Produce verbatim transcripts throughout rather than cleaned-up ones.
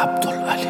अब्दुल अली।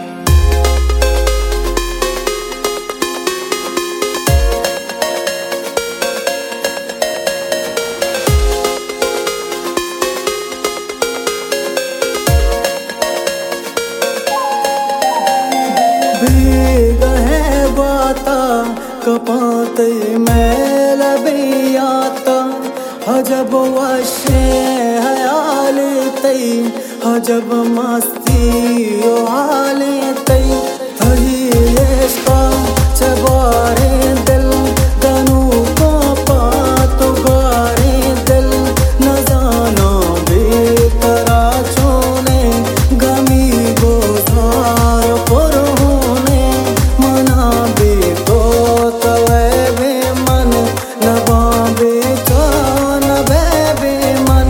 भीग है बाता कपाते मैल बियाता हजब वशे हयाले तई हजब मस्ती ओ हाले तई थही इश्का चबारे दिल दनु को पातो गारे दिल न जाना बेकरा छोने गमी गोसार पुरहोने मना बे तो तवे बे मन नबा बे तो नबे बे मन।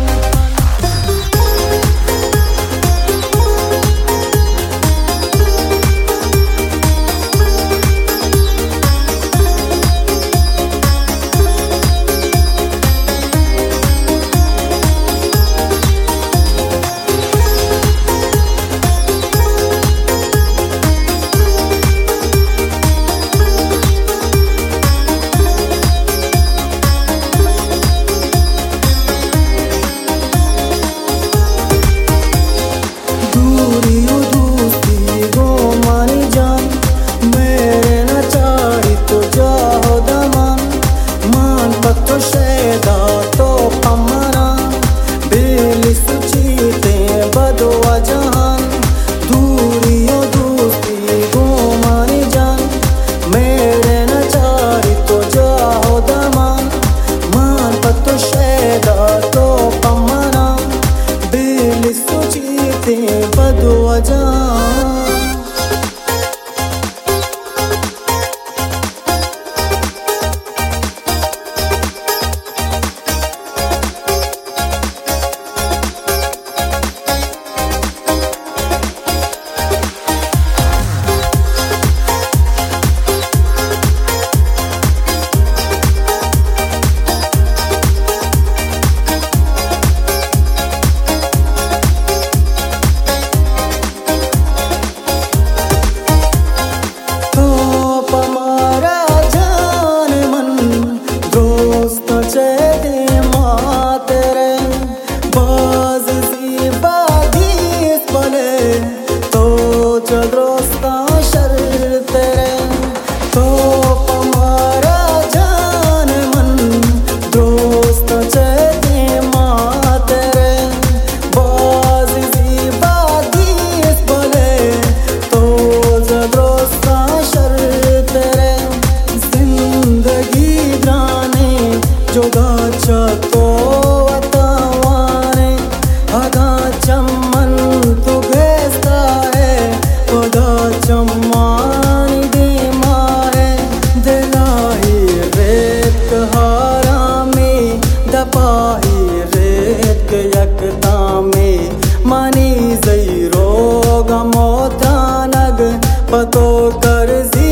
पतो कर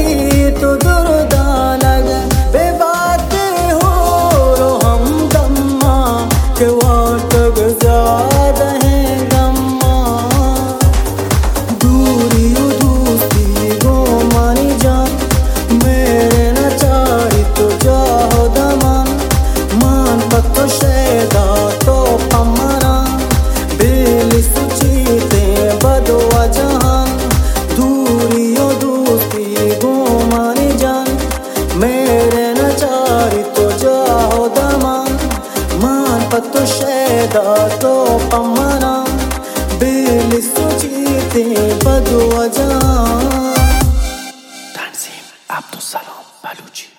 जी तो दुर्दानग बेबात हो रो हम दम्मा के वाटग ज्यादा है गम्मा दूरी दूसरी गो मानी जान मेरे न चाही तो जाओ दमान मान पतो शेदा तो पमरा बेली सुचीते बदवा जहान मेरे न चाही तो जाओ दमान मान पतो शेदा तो पमना बेली सुचीते बदवा जान। तंजीम अब्दुल सलाम बलूची।